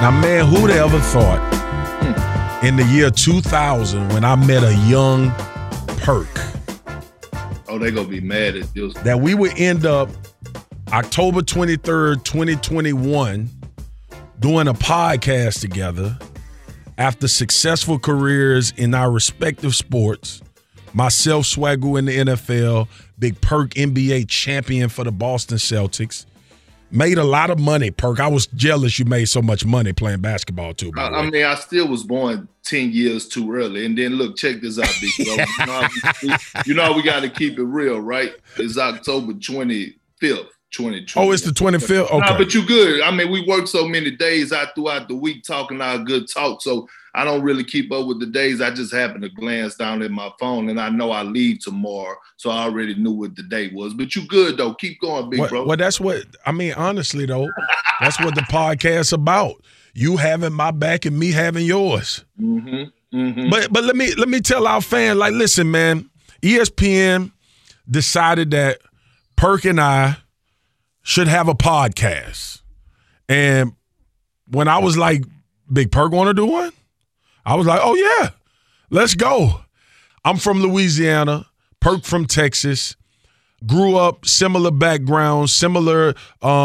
Now, man, who'd ever thought in the year 2000 when I met a young Perk? Oh, they gonna be mad at this. That we would end up October 23rd, 2021, doing a podcast together after successful careers in our respective sports. Myself, Swagoo in the NFL, Big Perk, NBA champion for the Boston Celtics. Made a lot of money, Perk. I was jealous you made so much money playing basketball, too. I mean, I still was born 10 years too early. And then, look, check this out, big bro. You know we got to keep it real, right? It's October 25th, 2020. Oh, it's the 25th? Okay. Nah, but you good. I mean, we work so many days out throughout the week talking our good talk, so I don't really keep up with the days. I just happen to glance down at my phone, and I know I leave tomorrow, so I already knew what the day was. But you good, though. Keep going, big bro. Well, that's what – I mean, honestly, though, that's what the podcast's about. You having my back and me having yours. Mm-hmm. Mm-hmm. But let me tell our fans, like, listen, man, ESPN decided that Perk and I should have a podcast. And when I was like, Big Perk want to do one? I was like, oh, yeah, let's go. I'm from Louisiana, Perk from Texas, grew up similar backgrounds, similar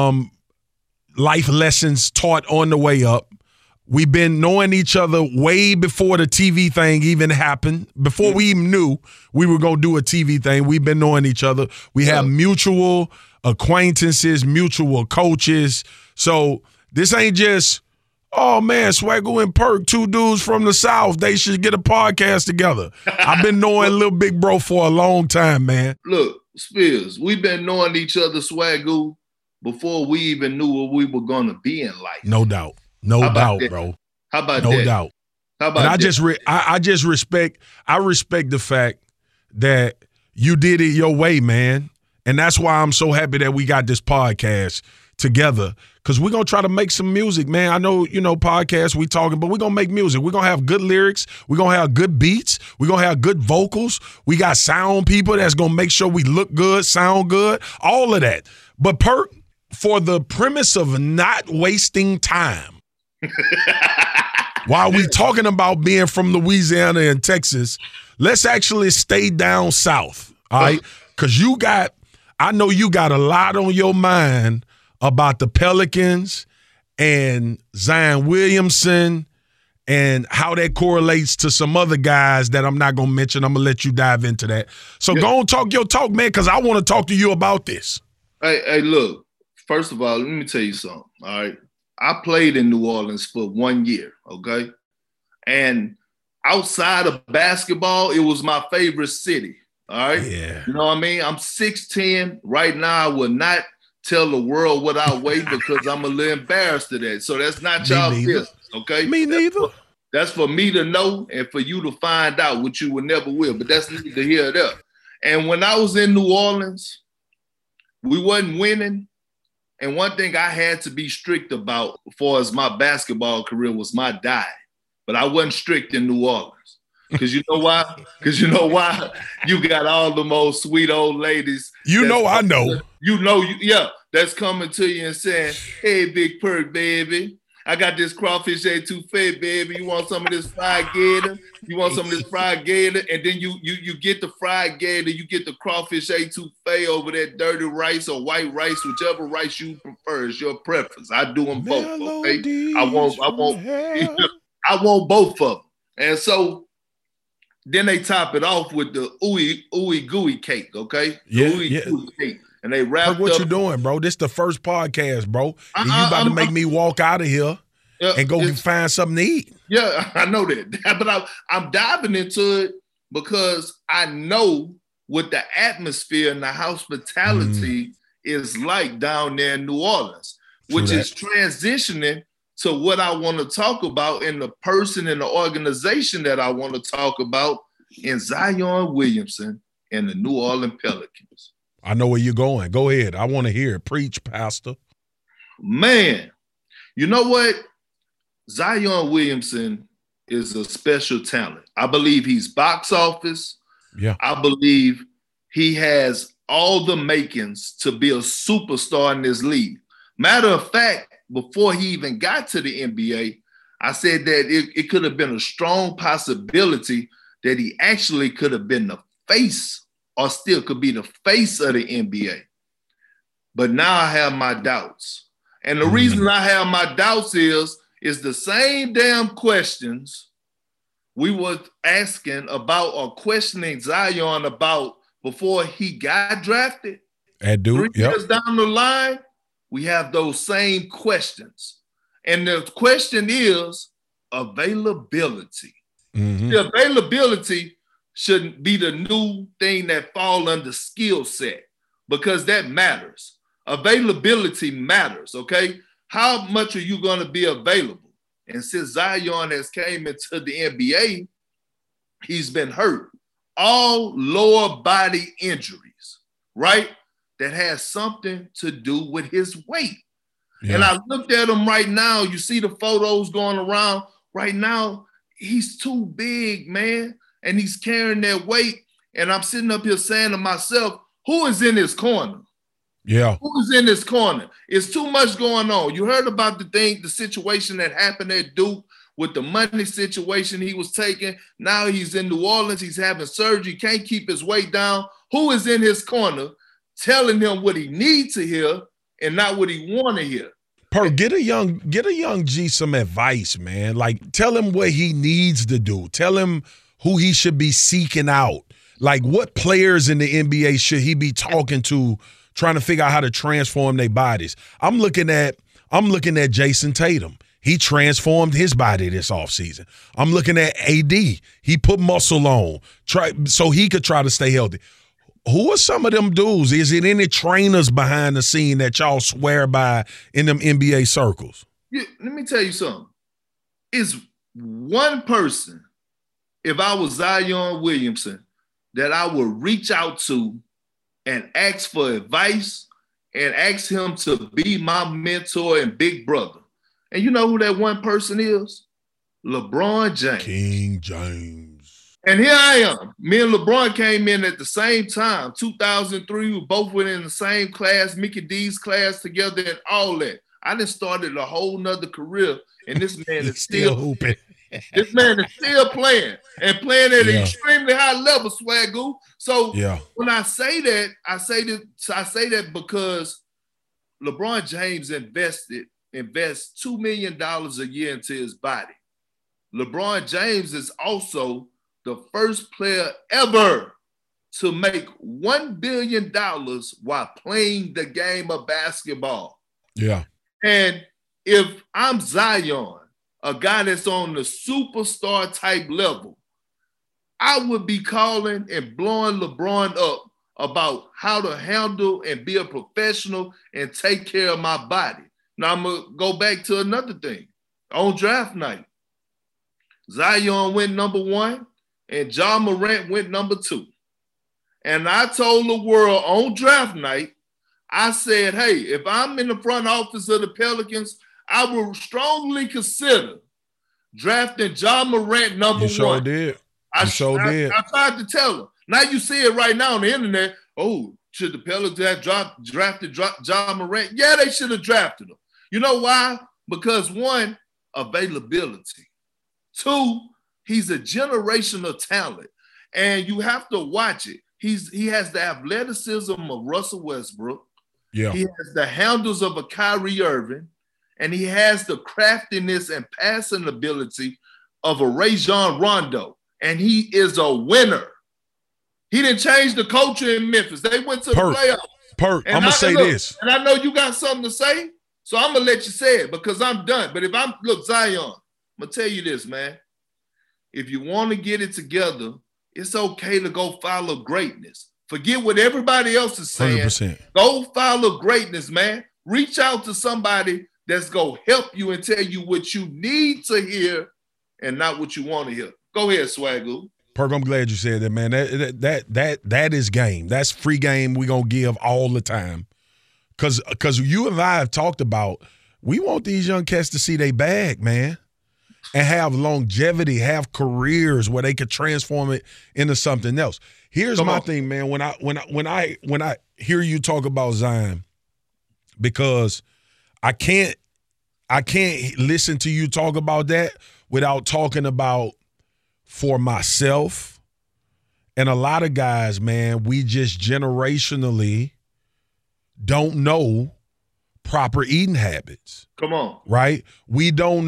life lessons taught on the way up. We've been knowing each other way before the TV thing even happened. Before we even knew we were going to do a TV thing, we've been knowing each other. We have mutual acquaintances, mutual coaches. So this ain't just, oh, man, Swagoo and Perk, two dudes from the South, they should get a podcast together. I've been knowing Lil Big Bro for a long time, man. Look, Spears, we've been knowing each other, Swagoo, before we even knew what we were going to be in life. No doubt. No doubt, bro. How about that? No doubt. How about that? I just respect the fact that you did it your way, man. And that's why I'm so happy that we got this podcast together, because we're going to try to make some music, man. I know, podcasts, we talking, but we're going to make music. We're going to have good lyrics. We're going to have good beats. We're going to have good vocals. We got sound people that's going to make sure we look good, sound good, all of that. But Perk, for the premise of not wasting time, while we talking about being from Louisiana and Texas, let's actually stay down south, all right? Because I know you got a lot on your mind about the Pelicans and Zion Williamson and how that correlates to some other guys that I'm not going to mention. I'm going to let you dive into that. So go and talk your talk, man, because I want to talk to you about this. Hey, look, first of all, let me tell you something, all right? I played in New Orleans for 1 year, okay? And outside of basketball, it was my favorite city, all right? Yeah. You know what I mean? I'm 6'10". Right now, I will not tell the world what I weigh because I'm a little embarrassed of that. So that's not y'all business, okay? Me neither. That's for me to know and for you to find out, which you will never will. But that's neither here or there. And when I was in New Orleans, we wasn't winning. And one thing I had to be strict about as far as my basketball career was my diet. But I wasn't strict in New Orleans. Because you know why? Because you know why? You got all the most sweet old ladies. I know. That's coming to you and saying, hey, Big Perk, baby. I got this crawfish etouffee, baby. You want some of this fried gator? You want some of this fried gator? And then you get the fried gator, you get the crawfish etouffee over that dirty rice or white rice, whichever rice you prefer is your preference. I do them both, okay? I want both of them. And so then they top it off with the ooey gooey cake, okay? Gooey cake. And they wrap what you doing, bro? This the first podcast, bro. And you about to make me walk out of here and go find something to eat. Yeah, I know that. But I'm diving into it because I know what the atmosphere and the hospitality is like down there in New Orleans, which is transitioning to what I want to talk about in the person and the organization that I want to talk about in Zion Williamson and the New Orleans Pelicans. I know where you're going. Go ahead. I want to hear it. Preach, Pastor. Man, you know what? Zion Williamson is a special talent. I believe he's box office. Yeah. I believe he has all the makings to be a superstar in this league. Matter of fact, before he even got to the NBA, I said that it could have been a strong possibility that he actually could have been the face or still could be the face of the NBA. But now I have my doubts. And the reason I have my doubts is the same damn questions we were asking about or questioning Zion about before he got drafted. At Duke, 3 years down the line, we have those same questions. And the question is availability. The availability shouldn't be the new thing that fall under skill set because that matters. Availability matters, okay? How much are you going to be available? And since Zion has came into the NBA, he's been hurt. All lower body injuries, right? That has something to do with his weight. Yeah. And I looked at him right now. You see the photos going around right now. He's too big, man. And he's carrying that weight. And I'm sitting up here saying to myself, who is in his corner? Yeah. Who's in this corner? It's too much going on. You heard about the situation that happened at Duke with the money situation he was taking. Now he's in New Orleans. He's having surgery. Can't keep his weight down. Who is in his corner telling him what he needs to hear and not what he want to hear? Get a young G some advice, man. Like, tell him what he needs to do. Tell him who he should be seeking out. Like, what players in the NBA should he be talking to, trying to figure out how to transform their bodies? I'm looking at Jason Tatum. He transformed his body this offseason. I'm looking at AD. He put muscle on so he could try to stay healthy. Who are some of them dudes? Is it any trainers behind the scene that y'all swear by in them NBA circles? Yeah, let me tell you something. It's one person, if I was Zion Williamson, that I would reach out to and ask for advice and ask him to be my mentor and big brother. And you know who that one person is? LeBron James. King James. And here I am. Me and LeBron came in at the same time, 2003. We both went in the same class, Mickey D's class together and all that. I done started a whole nother career, and this man is still hooping. This man is still playing and playing at an extremely high level, Swagoo. So when I say that, I say that because LeBron James invests $2 million a year into his body. LeBron James is also the first player ever to make $1 billion while playing the game of basketball. Yeah. And if I'm Zion, a guy that's on the superstar type level, I would be calling and blowing LeBron up about how to handle and be a professional and take care of my body. Now I'm going to go back to another thing. On draft night, Zion went number 1 and Ja Morant went number 2. And I told the world on draft night, I said, hey, if I'm in the front office of the Pelicans, I will strongly consider drafting Ja Morant number 1. Sure did. I tried to tell him. Now you see it right now on the internet. Oh, should the Pelicans have drafted Ja Morant? Yeah, they should have drafted him. You know why? Because 1, availability. 2, he's a generational talent, and you have to watch it. He has the athleticism of Russell Westbrook. Yeah. He has the handles of a Kyrie Irving, and he has the craftiness and passing ability of a Rajon Rondo, and he is a winner. He didn't change the culture in Memphis. They went to the playoffs. I'm going to say this. And I know you got something to say, so I'm going to let you say it because I'm done. But look, Zion, I'm going to tell you this, man. If you want to get it together, it's okay to go follow greatness. Forget what everybody else is saying. 100%. Go follow greatness, man. Reach out to somebody that's going to help you and tell you what you need to hear and not what you want to hear. Go ahead, Swagoo. Perk, I'm glad you said that, man. That is game. That's free game we're going to give all the time. Because you and I have talked about, we want these young cats to see they bag, man, and have longevity, have careers where they could transform it into something else. Here's my thing, man. When I hear you talk about Zion, because I can't I can't listen to you talk about that without talking about for myself and a lot of guys, man, we just generationally don't know proper eating habits. Come on. Right? We don't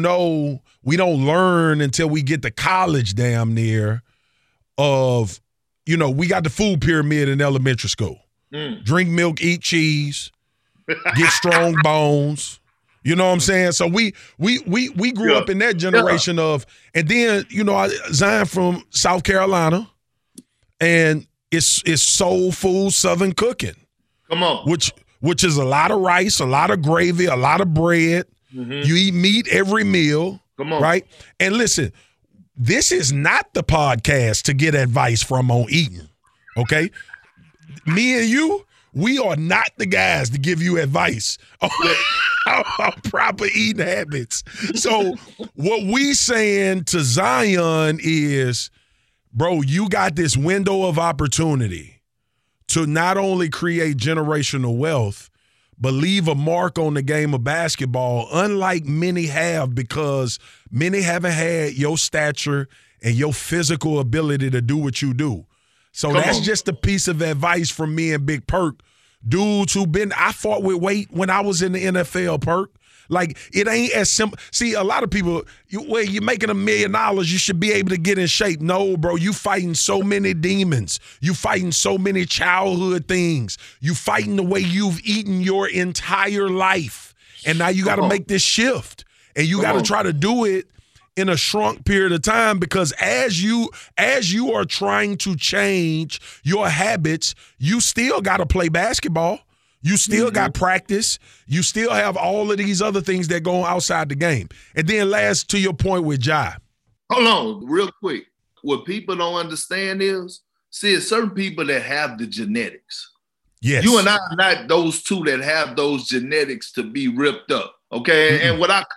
learn until we get to college damn near of, we got the food pyramid in elementary school. Drink milk, eat cheese, get strong bones. You know what I'm saying? So we grew up in that generation of, and then, Zion from South Carolina, and it's soul food, Southern cooking. Come on. Which is a lot of rice, a lot of gravy, a lot of bread. Mm-hmm. You eat meat every meal. Come on. Right? And listen, this is not the podcast to get advice from on eating. Okay? Me and you, we are not the guys to give you advice on proper eating habits. So what we saying to Zion is, bro, you got this window of opportunity to not only create generational wealth, but leave a mark on the game of basketball, unlike many have, because many haven't had your stature and your physical ability to do what you do. So that's just a piece of advice from me and Big Perk. Dudes I fought with weight when I was in the NFL, Perk. Like, it ain't as simple. See, a lot of people, you're making $1 million, you should be able to get in shape. No, bro, you fighting so many demons. You fighting so many childhood things. You fighting the way you've eaten your entire life. And now you got to make this shift. And you got to try to do it in a shrunk period of time, because as you are trying to change your habits, you still got to play basketball. You still got practice. You still have all of these other things that go on outside the game. And then last, to your point with Jai. Hold on, real quick. What people don't understand is, it's certain people that have the genetics. Yes. You and I are not those two that have those genetics to be ripped up. Okay. Mm-hmm. And what I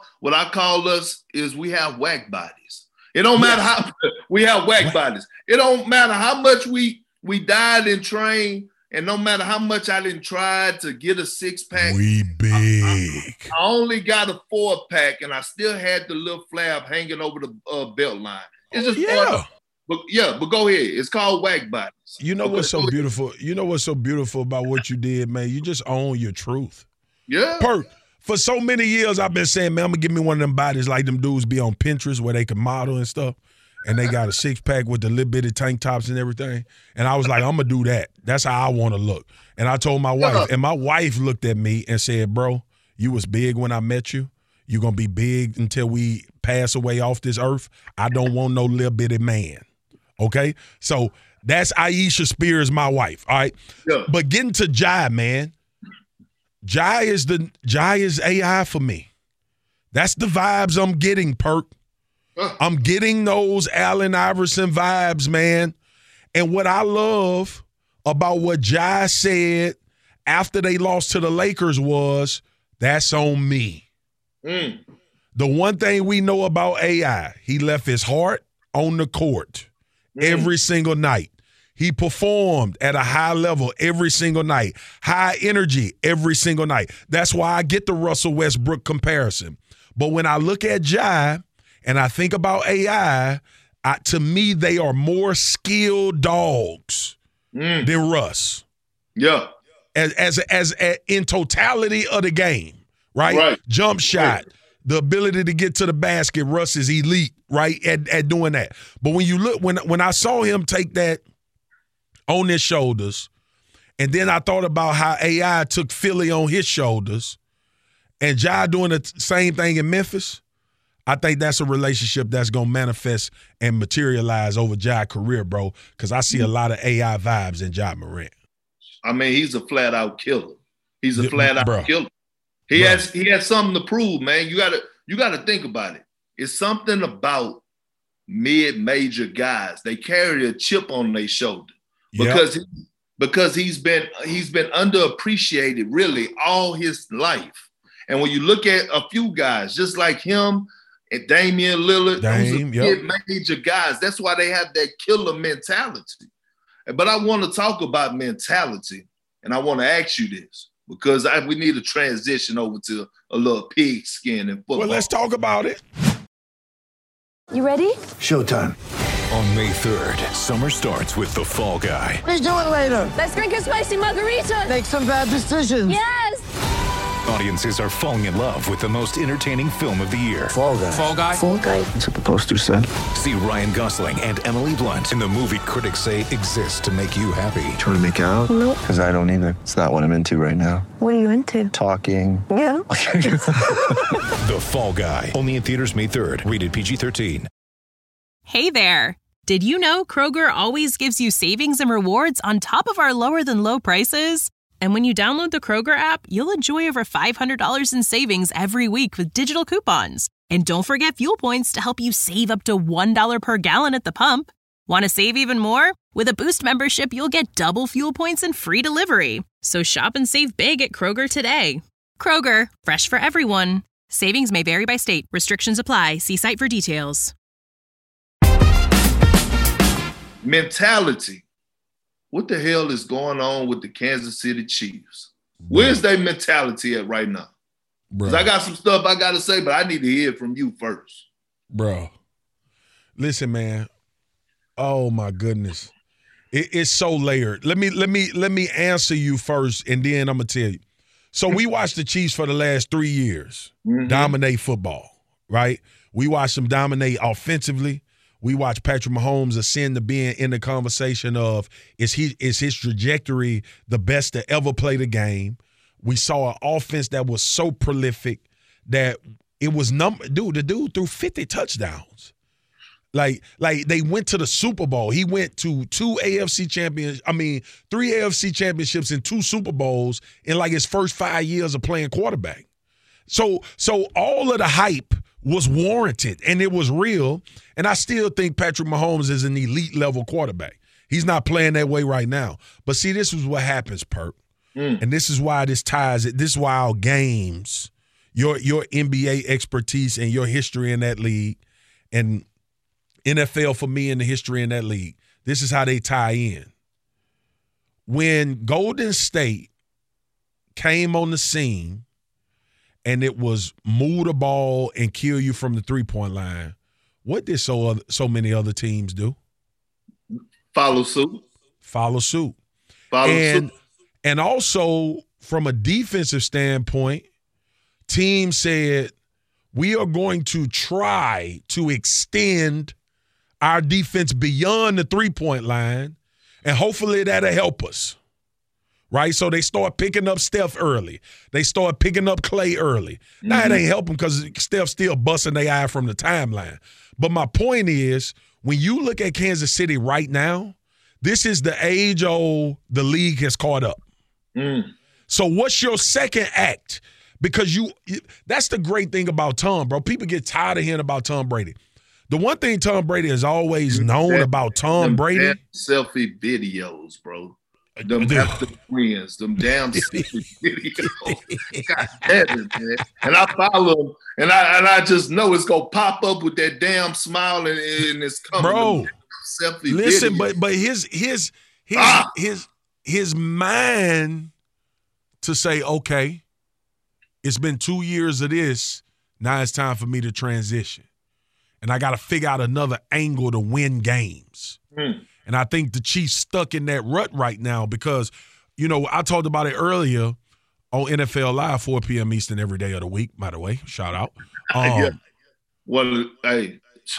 call us is we have whack bodies. It don't matter how we have whack bodies. It don't matter how much we died and trained. And no matter how much I didn't try to get a 6-pack, we big. I only got a 4-pack, and I still had the little flab hanging over the belt line. It's just but go ahead. It's called whack bodies. You know what's so beautiful? You know what's so beautiful about what you did, man? You just own your truth. Yeah. Perk. For so many years, I've been saying, man, I'm gonna give me one of them bodies like them dudes be on Pinterest where they can model and stuff. And they got a 6-pack with the little bitty tank tops and everything. And I was like, I'm going to do that. That's how I want to look. And I told my wife, and my wife looked at me and said, bro, you was big when I met you. You're going to be big until we pass away off this earth. I don't want no little bitty man. Okay? So that's Aisha Spears, my wife. All right? Yeah. But getting to Jai, man. Jai is AI for me. That's the vibes I'm getting, Perk. I'm getting those Allen Iverson vibes, man. And what I love about what Jai said after they lost to the Lakers was, that's on me. The one thing we know about AI, he left his heart on the court every single night. He performed at a high level every single night, high energy every single night. That's why I get the Russell Westbrook comparison. But when I look at Jai, and I think about AI, to me, they are more skilled dogs than Russ. Yeah. As in totality of the game, right? Jump shot, the ability to get to the basket, Russ is elite, right, at doing that. But when you look, when I saw him take that on his shoulders, and then I thought about how AI took Philly on his shoulders, and Jai doing the same thing in Memphis, I think that's a relationship that's going to manifest and materialize over Jai's career, bro, because I see a lot of AI vibes in Ja Morant. I mean, he's a flat-out killer. He's a flat-out killer. He has something to prove, man. You gotta think about it. It's something about mid-major guys. They carry a chip on their shoulder because he's been underappreciated really all his life. And when you look at a few guys just like him, and Damian Lillard, those are major guys. That's why they have that killer mentality. But I want to talk about mentality, and I want to ask you this. because we need to transition over to a little pigskin and football. Well, let's talk about it. You ready? Showtime. On May 3rd, summer starts with The Fall Guy. Let's do it later. Let's drink a spicy margarita. Make some bad decisions. Yes. Audiences are falling in love with the most entertaining film of the year. Fall Guy. Fall Guy? Fall guy. That's what the poster said. See Ryan Gosling and Emily Blunt in the movie critics say exists to make you happy. Trying to make it out? Nope. Because I don't either. It's not what I'm into right now. What are you into? Talking. Yeah. The Fall Guy. Only in theaters May 3rd. Rated PG-13. Hey there. Did you know Kroger always gives you savings and rewards on top of our lower than low prices? And when you download the Kroger app, you'll enjoy over $500 in savings every week with digital coupons. And don't forget fuel points to help you save up to $1 per gallon at the pump. Want to save even more? With a Boost membership, you'll get double fuel points and free delivery. So shop and save big at Kroger today. Kroger, fresh for everyone. Savings may vary by state. Restrictions apply. See site for details. Mentality. What the hell is going on with the Kansas City Chiefs? Where's their mentality at right now? Because I got some stuff I got to say, but I need to hear it from you first. Bro, listen, man. Oh my goodness, it's so layered. Let me answer you first, and then I'm gonna tell you. So we watched the Chiefs for the last 3 years dominate football, right? We watched them dominate offensively. We watched Patrick Mahomes ascend to being in the conversation of is his trajectory the best to ever play the game. We saw an offense that was so prolific that it was the dude threw 50 touchdowns. Like they went to the Super Bowl. He went to 3 AFC championships and 2 Super Bowls in like his first 5 years of playing quarterback. So all of the hype was warranted and it was real. And I still think Patrick Mahomes is an elite level quarterback. He's not playing that way right now. But see, this is what happens, Perk. And this is why this ties it. This is why our games, your NBA expertise and your history in that league and NFL for me and the history in that league, this is how they tie in. When Golden State came on the scene and it was move the ball and kill you from the three-point line, what did so many other teams do? Follow suit. Follow suit. And also, from a defensive standpoint, teams said, we are going to try to extend our defense beyond the three-point line, and hopefully that'll help us, right? So they start picking up Steph early. They start picking up Clay early. Now, it ain't helping because Steph's still busting their eye from the timeline. But my point is, when you look at Kansas City right now, this is the age-old the league has caught up. So what's your second act? Because that's the great thing about Tom, bro. People get tired of hearing about Tom Brady. The one thing Tom Brady has always known about Tom Brady. Selfie videos, bro. Them after friends, them damn selfie videos. God damn it, man. And I follow him, and I just know it's gonna pop up with that damn smile and it's coming. Bro, selfie listen, videos. but his mind to say, okay, it's been 2 years of this. Now it's time for me to transition. And I got to figure out another angle to win games. And I think the Chiefs stuck in that rut right now because, I talked about it earlier on NFL Live, 4 p.m. Eastern every day of the week, by the way. Shout out. Yeah. Well, hey,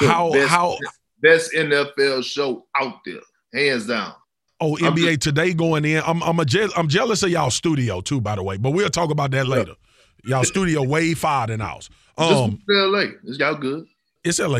best NFL show out there, hands down. Oh, NBA Today going in. I'm jealous of y'all studio too, by the way. But we'll talk about that later. Y'all studio way far than ours. Just LA. It's y'all good. It's LA.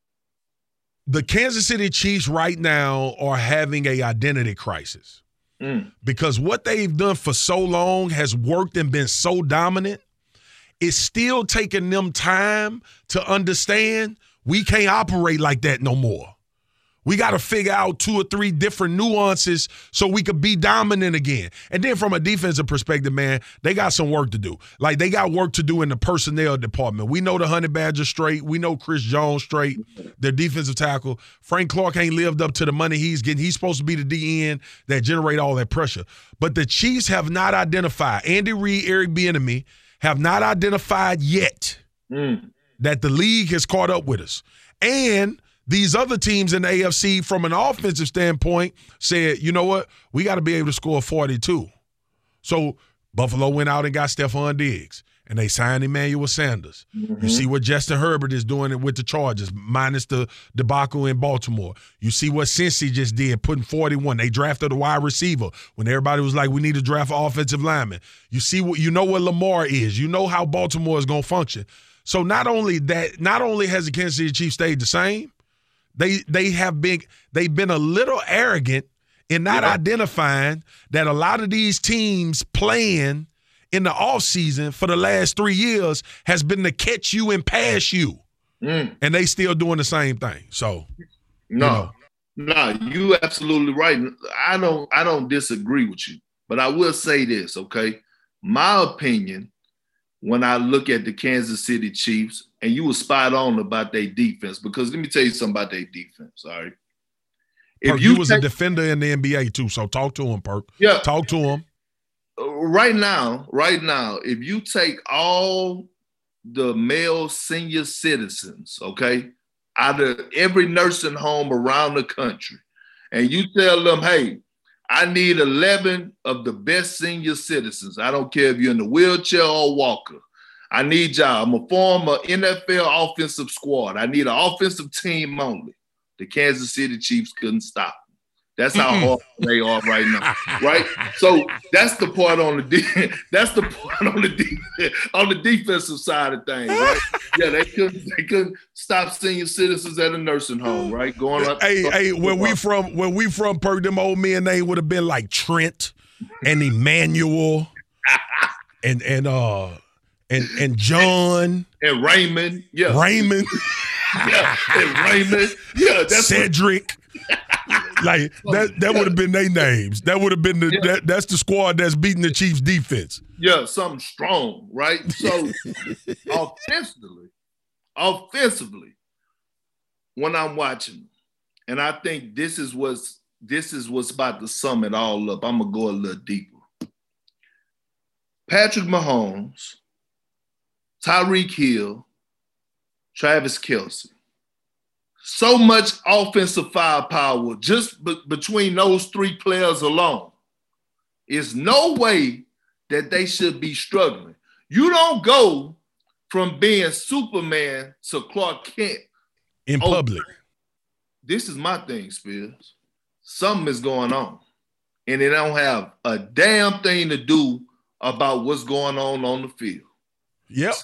The Kansas City Chiefs right now are having an identity crisis because what they've done for so long has worked and been so dominant. It's still taking them time to understand we can't operate like that no more. We got to figure out 2 or 3 different nuances so we could be dominant again. And then from a defensive perspective, man, they got some work to do. Like, they got work to do in the personnel department. We know the Honey Badger straight. We know Chris Jones straight, their defensive tackle. Frank Clark ain't lived up to the money he's getting. He's supposed to be the DN that generate all that pressure. But the Chiefs have not identified, Andy Reid, Eric Bieniemy, have not identified yet that the league has caught up with us. And these other teams in the AFC, from an offensive standpoint, said, you know what? We got to be able to score 42. So Buffalo went out and got Stephon Diggs, and they signed Emmanuel Sanders. You see what Justin Herbert is doing with the Chargers, minus the debacle in Baltimore. You see what Cincy just did, putting 41. They drafted a wide receiver when everybody was like, we need to draft an offensive lineman. You know what Lamar is. You know how Baltimore is going to function. So not only has the Kansas City Chiefs stayed the same, they've been a little arrogant in not identifying that a lot of these teams playing in the offseason for the last 3 years has been to catch you and pass you. And they still doing the same thing. So no, you absolutely right. I don't disagree with you, but I will say this, okay? My opinion, when I look at the Kansas City Chiefs, and you were spot on about their defense, because let me tell you something about their defense, all right? Perk, you was a defender in the NBA too, so talk to him, Perk. Yeah. Talk to him. Right now, if you take all the male senior citizens, okay, out of every nursing home around the country, and you tell them, hey, I need 11 of the best senior citizens. I don't care if you're in the wheelchair or walker. I need y'all. I'm going to form an NFL offensive squad. I need an offensive team only. The Kansas City Chiefs couldn't stop. That's how hard they are right now, right? So that's the part on the defensive side of things, right? Yeah, they couldn't stop senior citizens at a nursing home, right? Going up. Hey, where we from, Perk, them old men name would have been like Trent and Emmanuel and John and Raymond, yeah, Raymond, yeah, and Raymond, yeah, that's Cedric. Like that would have been their names. That would have been that's the squad that's beating the Chiefs defense. Yeah, something strong, right? So offensively, when I'm watching, and I think this is what's about to sum it all up. I'm gonna go a little deeper. Patrick Mahomes, Tyreek Hill, Travis Kelce. So much offensive firepower just between those 3 players alone. There's no way that they should be struggling. You don't go from being Superman to Clark Kent in public. This is my thing, Spears. Something is going on. And it don't have a damn thing to do about what's going on the field. Yep.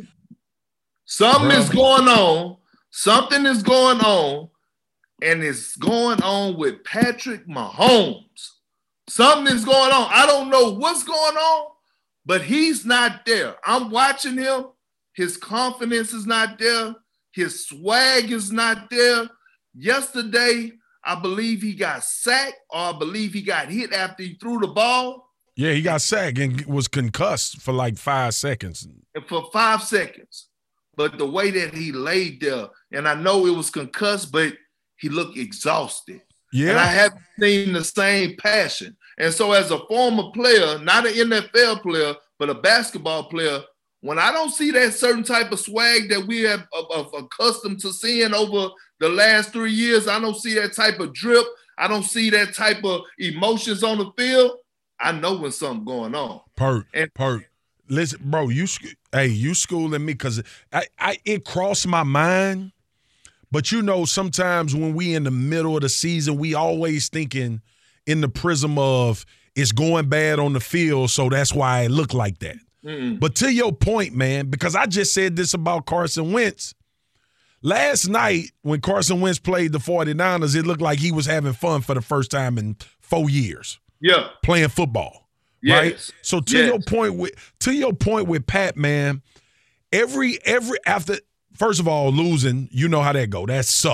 Something is going on. Something is going on, and it's going on with Patrick Mahomes. Something is going on. I don't know what's going on, but he's not there. I'm watching him. His confidence is not there. His swag is not there. Yesterday, I believe he got sacked, or I believe he got hit after he threw the ball. Yeah, he got sacked and was concussed for like 5 seconds. And for 5 seconds. But the way that he laid there, and I know it was concussed, but he looked exhausted. Yeah. And I haven't seen the same passion. And so as a former player, not an NFL player, but a basketball player, when I don't see that certain type of swag that we have accustomed to seeing over the last 3 years, I don't see that type of drip. I don't see that type of emotions on the field. I know when something's going on. Perk. Listen, bro, you schooling me because it crossed my mind. But sometimes when we in the middle of the season, we always thinking in the prism of it's going bad on the field, so that's why it looked like that. But to your point, man, because I just said this about Carson Wentz. Last night when Carson Wentz played the 49ers, it looked like he was having fun for the first time in 4 years. Yeah. Playing football. Yes. Right. So to your point with Pat, man, every after, first of all, losing, you know how that go. That suck.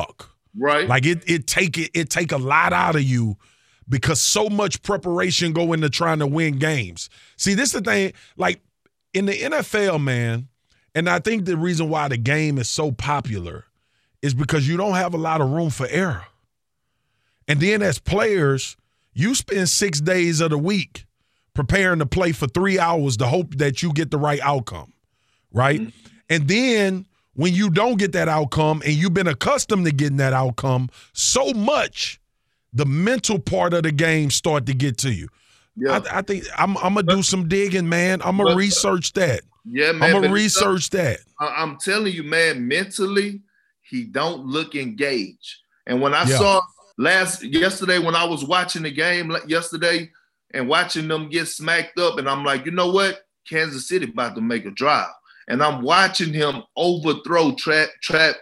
Right. Like it take a lot out of you because so much preparation go into trying to win games. See, this is the thing, like in the NFL, man, and I think the reason why the game is so popular is because you don't have a lot of room for error. And then as players, you spend 6 days of the week preparing to play for 3 hours to hope that you get the right outcome, right? Mm-hmm. And then when you don't get that outcome and you've been accustomed to getting that outcome so much, the mental part of the game start to get to you. Yeah. I think I'm going to do some digging, man. I'm going to research that. Yeah, man. I'm going to research that. I'm telling you, man, mentally, he don't look engaged. And when I saw yesterday when I was watching the game yesterday and watching them get smacked up, and I'm like, you know what? Kansas City about to make a drive. And I'm watching him overthrow Travis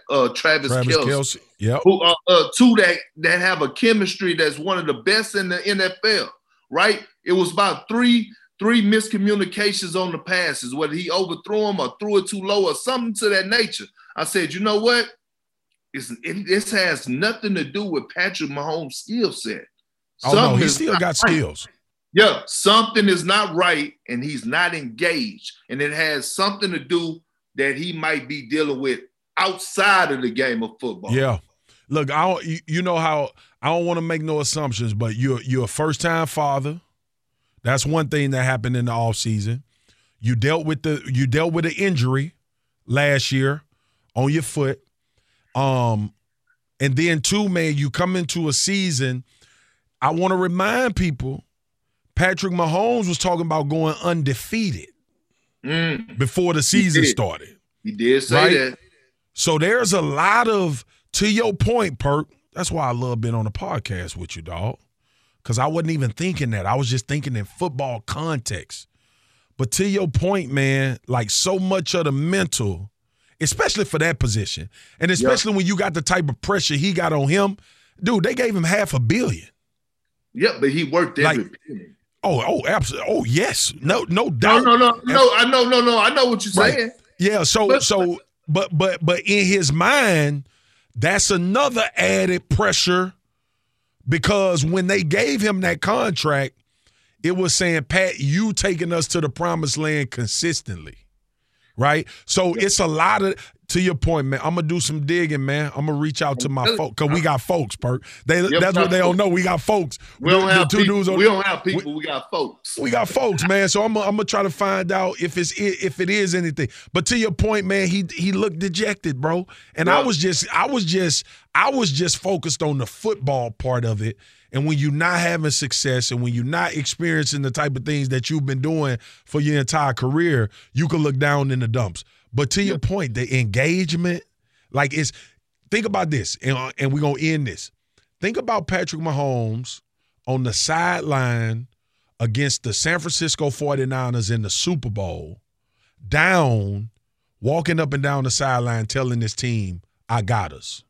Kelce. Yep. Who two that have a chemistry that's one of the best in the NFL, right? It was about three miscommunications on the passes, whether he overthrew them or threw it too low or something to that nature. I said, you know what? This has nothing to do with Patrick Mahomes' skill set. Oh, no, he still got skills. Yeah, something is not right, and he's not engaged. And it has something to do that he might be dealing with outside of the game of football. Yeah. Look, you know how I don't want to make no assumptions, but you're a first-time father. That's one thing that happened in the offseason. You dealt with an injury last year on your foot. And then too, man, you come into a season. I want to remind people, Patrick Mahomes was talking about going undefeated before the season started. He did say that. So there's a lot of, to your point, Perk, that's why I love being on the podcast with you, dog, because I wasn't even thinking that. I was just thinking in football context. But to your point, man, like so much of the mental, especially for that position, and especially when you got the type of pressure he got on him, dude, they gave him $500 million. Yeah, but he worked every penny. Oh, absolutely. Oh, yes. No doubt. No. I know what you're saying. Yeah. But in his mind, that's another added pressure because when they gave him that contract, it was saying, Pat, you taking us to the promised land consistently. Right? So it's a lot of, to your point, man, I'm going to do some digging, man. I'm going to reach out to my folks because we got folks, Perk. That's what they don't know. We got folks. We don't have people. We got folks. We got folks, man. So I'm going to try to find out if it is anything. But to your point, man, he looked dejected, bro. And I was just focused on the football part of it. And when you're not having success and when you're not experiencing the type of things that you've been doing for your entire career, you can look down in the dumps. But to your point, the engagement, like think about this, and we're going to end this. Think about Patrick Mahomes on the sideline against the San Francisco 49ers in the Super Bowl, down, walking up and down the sideline telling his team, I got us.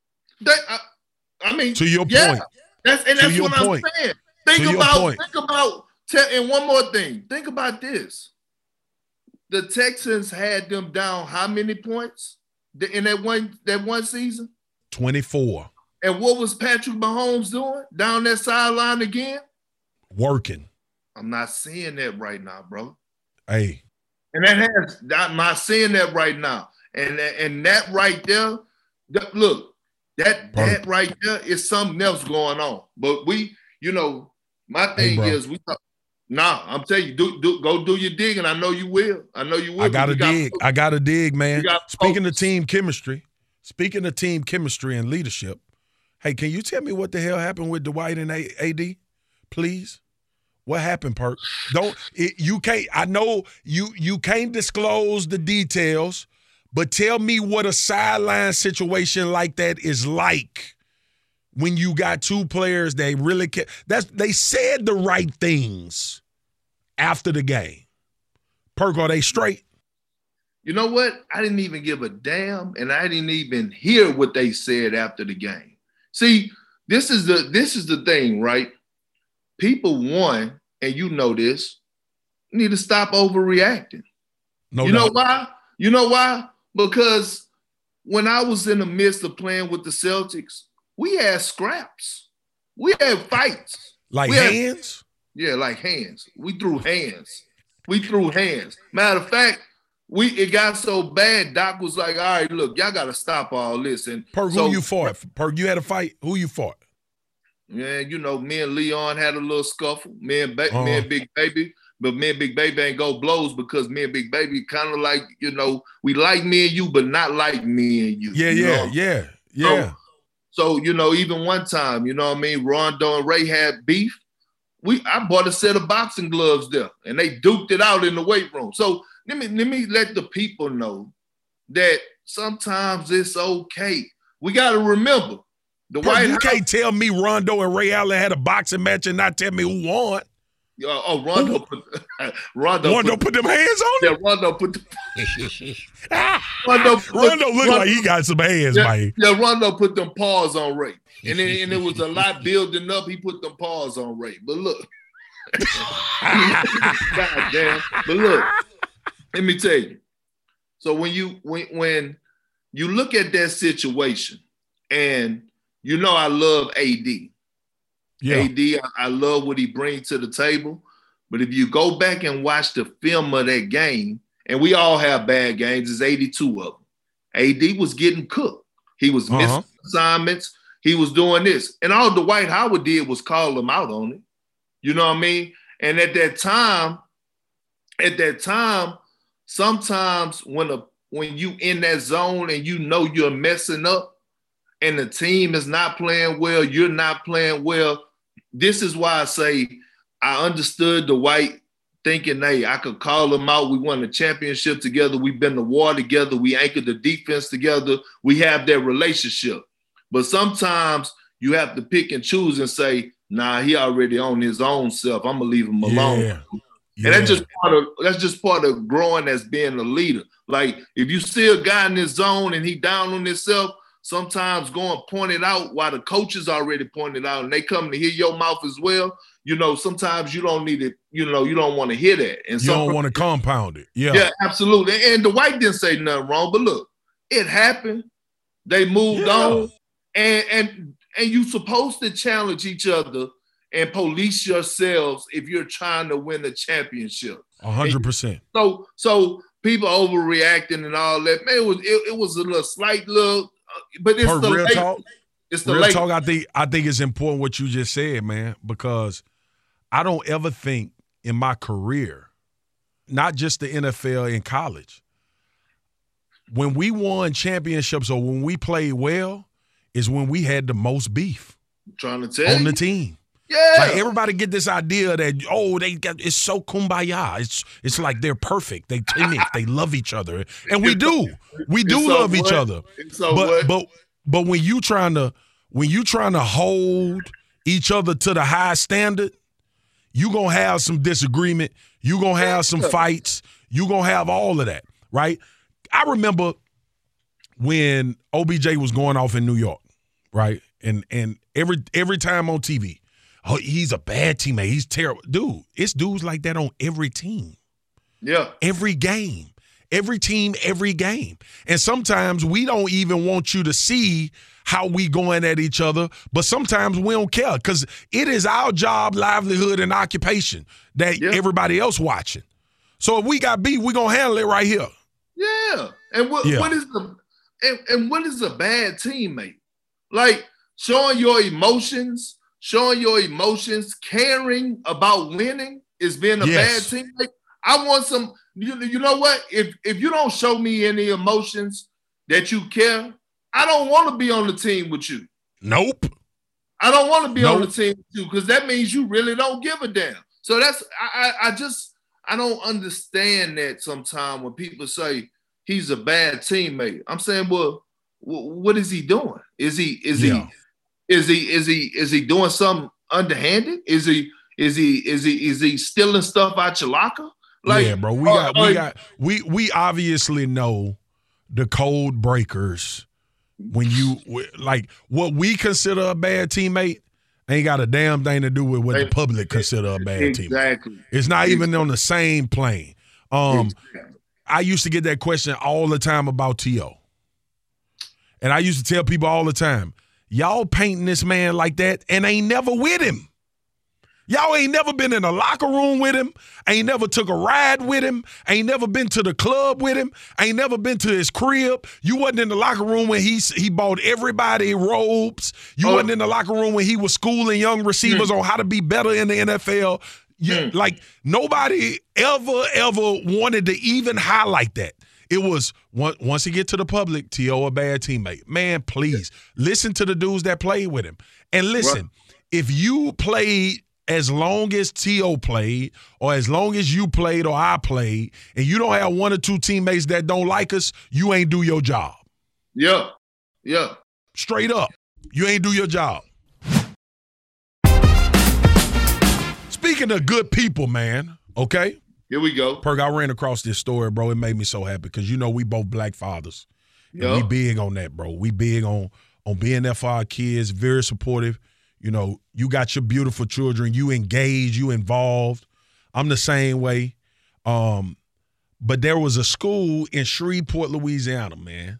To your point. That's what I'm saying. Think about, and one more thing. Think about this. The Texans had them down how many points in that one season? 24. And what was Patrick Mahomes doing down that sideline again? Working. I'm not seeing that right now, bro. Hey. And I'm not seeing that right now. And that right there, look. That right there is something else going on. But my thing is I'm telling you, go do your digging. I know you will. I gotta dig, man. Speaking of team chemistry and leadership, hey, can you tell me what the hell happened with Dwight and AD, please? What happened, Perk? You can't. I know you can't disclose the details. But tell me what a sideline situation like that is like when you got two players they really care. They said the right things after the game. Perk, are they straight? You know what? I didn't even give a damn, and I didn't even hear what they said after the game. See, this is the thing, right? People, one, and you know this, need to stop overreacting. You know why? You know why? Because when I was in the midst of playing with the Celtics, we had scraps. We had fights. Like We had- hands? Yeah, like hands. We threw hands. Matter of fact, it got so bad, Doc was like, all right, look, y'all got to stop all this. And Perk, so, who you fought? Perk, you had a fight? Who you fought? Yeah, me and Leon had a little scuffle. Me and Big Baby. But me and Big Baby ain't go blows because me and Big Baby kind of like, we like me and you, but not like me and you. Yeah. So, even one time, Rondo and Ray had beef. I bought a set of boxing gloves there, and they duked it out in the weight room. So let me let the people know that sometimes it's okay. We got to remember the Perk, White you House. can't tell me Rondo and Ray Allen had a boxing match and not tell me who won. Rondo put them hands on Yeah, him? Rondo put the Rondo look like he got some hands, man. Yeah, Rondo put them paws on Ray. And it was a lot building up. He put them paws on Ray. But look. God damn. But look, let me tell you. So when you look at that situation, and I love AD. Yeah. AD, I love what he brings to the table. But if you go back and watch the film of that game, and we all have bad games, there's 82 of them. AD was getting cooked. He was missing assignments. He was doing this. And all Dwight Howard did was call him out on it. You know what I mean? And at that time, sometimes when you in that zone and you're messing up and the team is not playing well, you're not playing well. This is why I say I understood Dwight thinking, hey, I could call him out. We won the championship together. We've been to war together. We anchored the defense together. We have that relationship. But sometimes you have to pick and choose and say, nah, he already on his own self. I'm gonna leave him alone. Yeah. And that's just part of growing as being a leader. Like if you see a guy in his zone and he down on himself, sometimes go and point it out while the coaches already pointed out and they come to hear your mouth as well. Sometimes you don't need it, you don't want to hear that. And you don't want to compound it. Yeah. Yeah, absolutely. And Dwight didn't say nothing wrong, but look, it happened. They moved on. And you're supposed to challenge each other and police yourselves if you're trying to win a championship. 100%. So people overreacting and all that. Man, it was a little slight look, but it's For the real late. talk. It's the Real late. talk. I think it's important what you just said, man, because I don't ever think in my career, not just the NFL, in college, when we won championships or when we played well, is when we had the most beef I'm trying to tell on you. the team. Yeah. Like everybody get this idea that it's so kumbaya. It's like they're perfect. They teammates. They love each other, and we do love each other. But when you trying to hold each other to the high standard, you gonna have some disagreement. You gonna have some fights. You gonna have all of that, right? I remember when OBJ was going off in New York, right? And every time on TV, oh, he's a bad teammate. He's terrible. Dude, it's dudes like that on every team. Yeah. Every game. Every team, every game. And sometimes we don't even want you to see how we going at each other, but sometimes we don't care because it is our job, livelihood, and occupation that everybody else watching. So if we got beef, we're going to handle it right here. Yeah. And what is a bad teammate? Like showing your emotions, caring about winning is being a bad teammate. I want some, you know what? If you don't show me any emotions that you care, I don't want to be on the team with you. Nope. I don't want to be on the team with you because that means you really don't give a damn. So that's, I don't understand that sometimes when people say he's a bad teammate. I'm saying, well, what is he doing? Is he doing something underhanded? Is he stealing stuff out your locker? Like, yeah, bro. We obviously know the code breakers when you like what we consider a bad teammate ain't got a damn thing to do with what the public consider a bad teammate. Exactly. It's not even on the same plane. I used to get that question all the time about T.O. And I used to tell people all the time, y'all painting this man like that and ain't never with him. Y'all ain't never been in a locker room with him, ain't never took a ride with him, ain't never been to the club with him, ain't never been to his crib. You wasn't in the locker room when he bought everybody robes. You wasn't in the locker room when he was schooling young receivers on how to be better in the NFL. Like, nobody ever wanted to even highlight that. It was, once he get to the public, T.O. a bad teammate. Man, please, listen to the dudes that played with him. And listen, if you played as long as T.O. played, or as long as you played or I played, and you don't have one or two teammates that don't like us, you ain't do your job. Yeah. Straight up. You ain't do your job. Speaking of good people, man, okay? Here we go. Perk, I ran across this story, bro. It made me so happy because, we both black fathers. And we big on that, bro. We big on being there for our kids, very supportive. You got your beautiful children. You engaged, you involved. I'm the same way. But there was a school in Shreveport, Louisiana, man.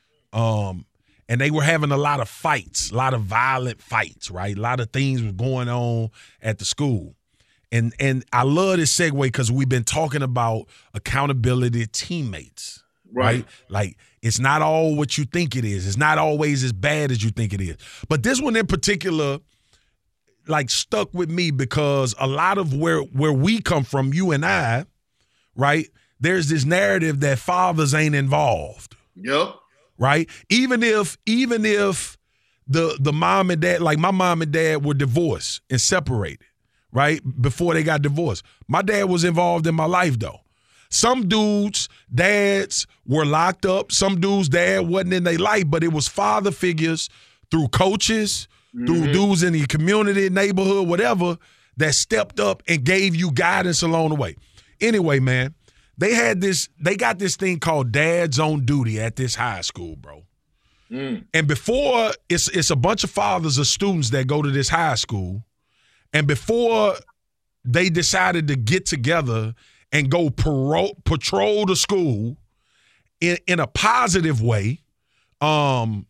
And they were having a lot of fights, a lot of violent fights, right? A lot of things were going on at the school. And I love this segue because we've been talking about accountability teammates, right? Like, it's not all what you think it is. It's not always as bad as you think it is. But this one in particular, like, stuck with me because a lot of where we come from, you and I, right, there's this narrative that fathers ain't involved. Yep. Right? Even if the mom and dad, like my mom and dad were divorced and separated, right, before they got divorced. My dad was involved in my life, though. Some dudes' dads were locked up. Some dudes' dad wasn't in their life, but it was father figures through coaches, through dudes in the community, neighborhood, whatever, that stepped up and gave you guidance along the way. Anyway, man, they got this thing called Dads on Duty at this high school, bro. And before, it's a bunch of fathers of students that go to this high school. And before they decided to get together and go patrol the school in a positive way, in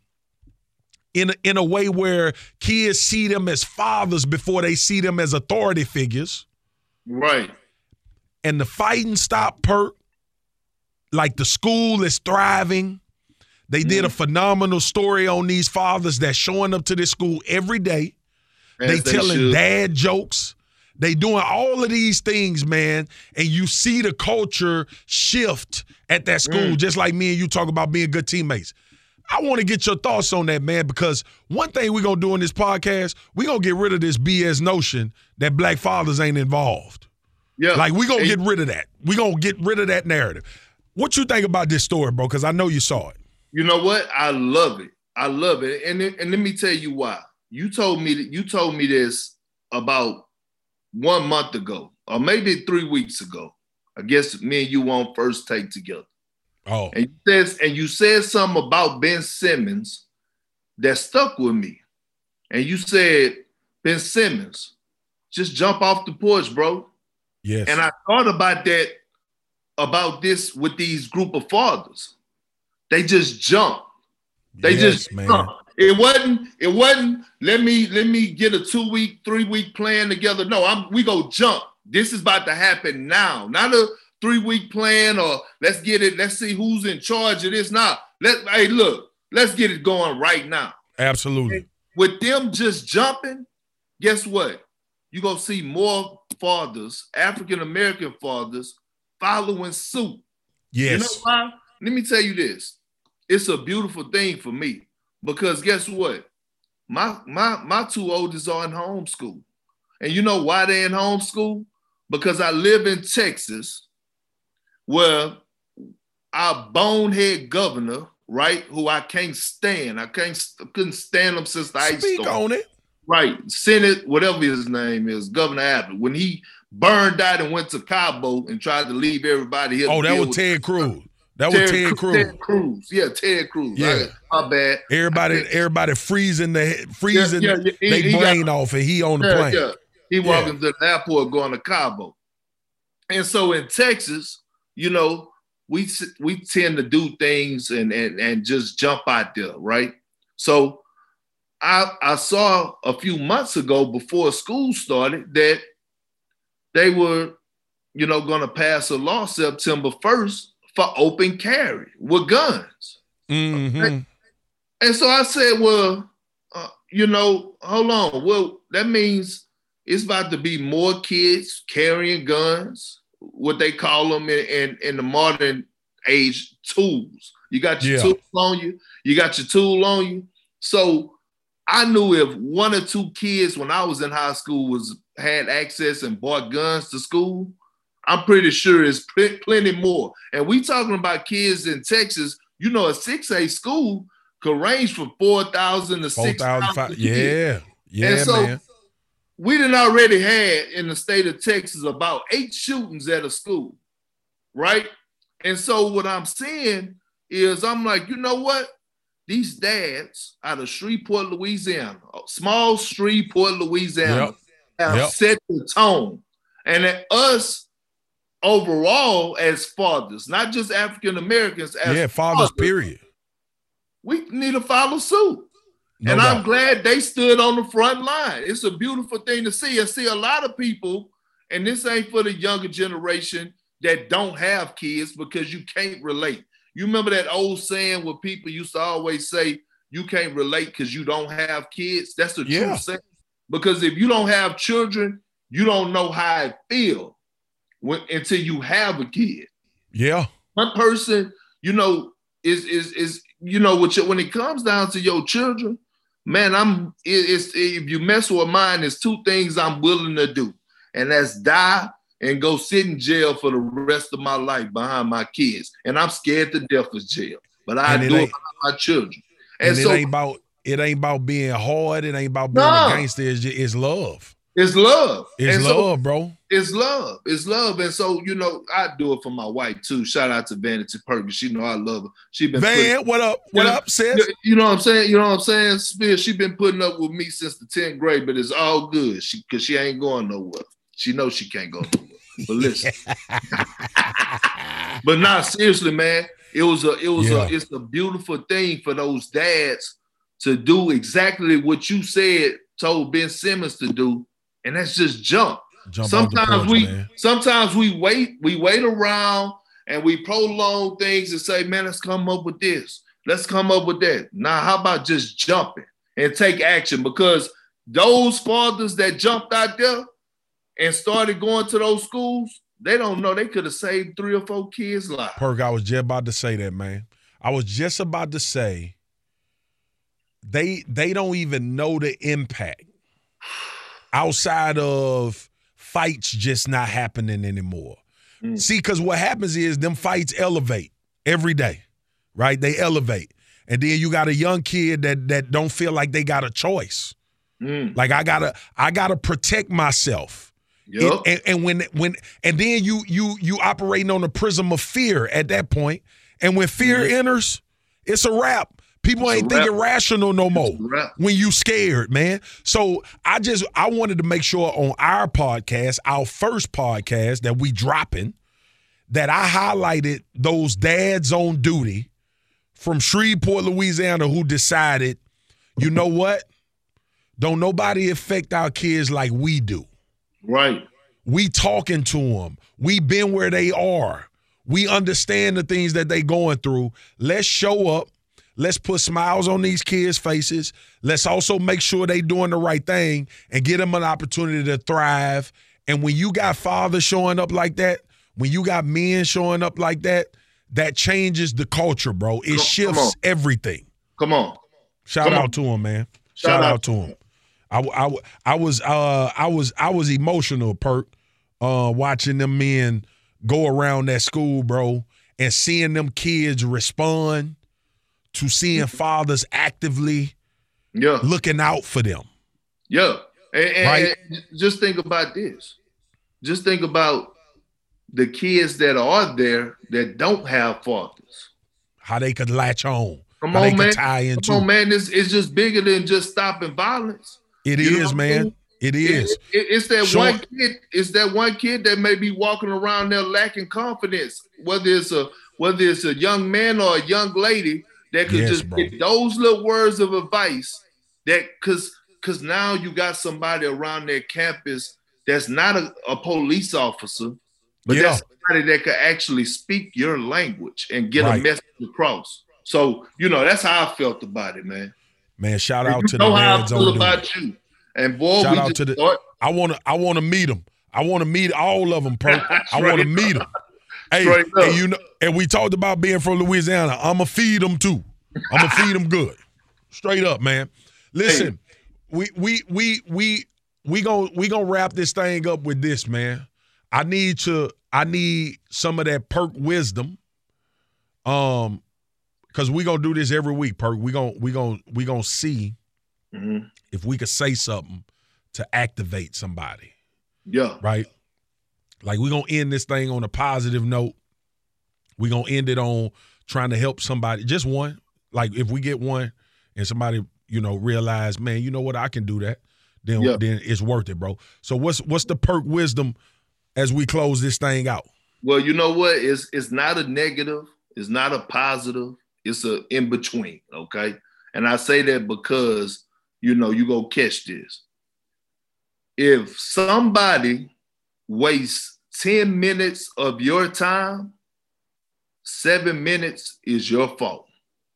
a way where kids see them as fathers before they see them as authority figures. Right. And the fighting stopped, Perk. Like, the school is thriving. They did a phenomenal story on these fathers that's showing up to this school every day. They telling dad jokes. They doing all of these things, man, and you see the culture shift at that school, just like me and you talk about being good teammates. I want to get your thoughts on that, man, because one thing we're going to do in this podcast, we're going to get rid of this BS notion that black fathers ain't involved. Yeah. Like, we're going to get rid of that. We're going to get rid of that narrative. What you think about this story, bro? Because I know you saw it. You know what? I love it. I love it. And let me tell you why. You told me this about 1 month ago, or maybe 3 weeks ago. I guess me and you on First Take together. Oh. And you said something about Ben Simmons that stuck with me. And you said, Ben Simmons, just jump off the porch, bro. Yes. And I thought about this with these group of fathers. They just jump. They just jump. It wasn't, let me get a 2 week, 3 week plan together. No, we go jump. This is about to happen now. Not a 3 week plan or let's get it, let's see who's in charge of this now. Let's get it going right now. Absolutely. And with them just jumping, guess what? You're going to see more fathers, African-American fathers, following suit. Yes. You know why? Let me tell you this. It's a beautiful thing for me because guess what? My two oldest are in homeschool. And you know why they're in homeschool? Because I live in Texas where our bonehead governor, right, who I can't stand. I couldn't stand him since the ice storm. Speak on it. Right. Senate, whatever his name is, Governor Abbott. When he burned out and went to Cabo and tried to leave everybody here. Oh, that was Ted Cruz. That was Ted Cruz. Ted Cruz. Yeah, Ted Cruz. Yeah. My bad. Everybody freezing their brain off and he on the plane. Yeah. He walking to the airport going to Cabo. And so in Texas, you know, we tend to do things and just jump out there, right? So I saw a few months ago before school started that they were, going to pass a law September 1st for open carry with guns. Mm-hmm. And so I said, well, hold on. Well, that means it's about to be more kids carrying guns, what they call them in the modern age, tools. You got your tools on you. You got your tool on you. So I knew if one or two kids when I was in high school had access and bought guns to school, I'm pretty sure it's plenty more. And we talking about kids in Texas, a 6A school could range from 4,000 to 6,000. Yeah, and so man. We done already had in the state of Texas about 8 shootings at a school, right? And so what I'm saying is I'm like, you know what? These dads out of Shreveport, Louisiana, small Shreveport, Louisiana, have set the tone. And at us overall as fathers, not just African Americans, as fathers, period. We need to follow suit. No doubt. I'm glad they stood on the front line. It's a beautiful thing to see. I see a lot of people, and this ain't for the younger generation that don't have kids because you can't relate. You remember that old saying where people used to always say, you can't relate because you don't have kids? That's the true saying. Because if you don't have children, you don't know how it feels until you have a kid. Yeah. One person, is when it comes down to your children, man, if you mess with mine, there's 2 things I'm willing to do. And that's die and go sit in jail for the rest of my life behind my kids. And I'm scared to death of jail. But I do it for my children. And so it ain't about being hard. It ain't about being a gangster. It's love. It's love. It's love, bro. It's love. It's love. And so, I do it for my wife too. Shout out to Vanity Perkins. She know I love her. She been what up? What up, sis? You know what I'm saying? You know what I'm saying? She been putting up with me since the 10th grade, but it's all good. Because she ain't going nowhere. She knows she can't go nowhere. But listen. But nah, seriously, man. It's a beautiful thing for those dads to do exactly what you told Ben Simmons to do. And that's just jump. Sometimes we wait around and we prolong things and say, man, let's come up with this. Let's come up with that. Now, how about just jumping and take action? Because those fathers that jumped out there and started going to those schools, they don't know they could have saved 3 or 4 kids' lives. Perk, I was just about to say that, man. I was just about to say they don't even know the impact outside of fights just not happening anymore. See, because what happens is them fights elevate every day, right? They elevate. And then you got a young kid that don't feel like they got a choice. Like I gotta protect myself. Yep. And then you operating on the prism of fear at that point. And when fear enters, it's a wrap. People ain't thinking rational no more when you scared, man. So I wanted to make sure on our podcast, our first podcast that we dropping, that I highlighted those dads on duty from Shreveport, Louisiana, who decided, you know what? Don't nobody affect our kids like we do. Right. We talking to them. We been where they are. We understand the things that they going through. Let's show up. Let's put smiles on these kids' faces. Let's also make sure they doing the right thing and get them an opportunity to thrive. And when you got fathers showing up like that, when you got men showing up like that, that changes the culture, bro. It shifts everything. Come on. Shout out to him, man. Shout out to him. I was emotional, Perk, watching them men go around that school, bro, and seeing them kids respond to seeing fathers actively looking out for them. Yeah. And just think about this. Just think about the kids that are there that don't have fathers. How they could latch on. Come on, man. Come on, man. It's just bigger than just stopping violence. It is, man. It is. It's that one kid. It's that one kid that may be walking around there lacking confidence, whether it's a young man or a young lady that could get those little words of advice that because now you got somebody around their campus that's not a police officer, but that's somebody that could actually speak your language and get a message across. So, that's how I felt about it, man. Man, shout out to the Red Zone. I feel about you. And boy, shout out to the. I want to meet them. I want to meet all of them, Perk. I want to meet them. Hey, and we talked about being from Louisiana. I'ma feed them too. I'ma feed them good. Straight up, man. Listen, we gonna wrap this thing up with this, man. I need some of that Perk wisdom. Because we gonna do this every week, Perk. We gonna see if we could say something to activate somebody. Yeah. Right? Like, we're going to end this thing on a positive note. We're going to end it on trying to help somebody. Just one. Like, if we get one and somebody, realize, man, you know what, I can do that, then it's worth it, bro. So what's the Perk wisdom as we close this thing out? Well, you know what? It's not a negative. It's not a positive. It's a in-between, okay? And I say that because, you go catch this. If somebody wastes 10 minutes of your time, 7 minutes is your fault.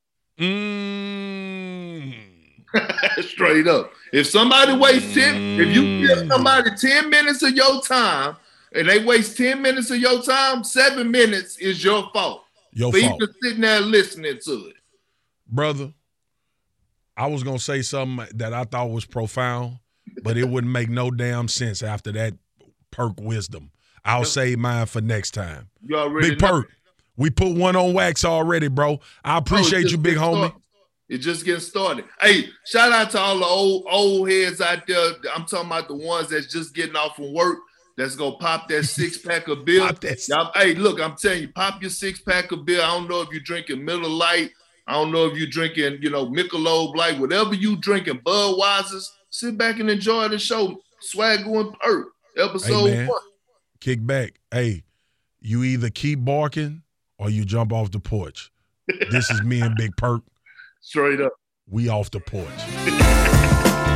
Straight up. If somebody wastes 10, if you give somebody 10 minutes of your time and they waste 10 minutes of your time, 7 minutes is your fault. Your fault. You just sitting there listening to it. Brother, I was going to say something that I thought was profound, but it wouldn't make no damn sense after that Perk wisdom. I'll save mine for next time. You already Big Perk, we put one on wax already, bro. I appreciate you, big homie. It's just getting started. Hey, shout out to all the old heads out there. I'm talking about the ones that's just getting off from work. That's going to pop that 6-pack of beer. Hey, look, I'm telling you, pop your 6-pack of beer. I don't know if you're drinking Miller Lite. I don't know if you're drinking, Michelob Light. Whatever you drinking, Budweiser's, sit back and enjoy the show. Swagger and Perk, episode 1. Kick back. Hey, you either keep barking or you jump off the porch. This is me and Big Perk. Straight up. We off the porch.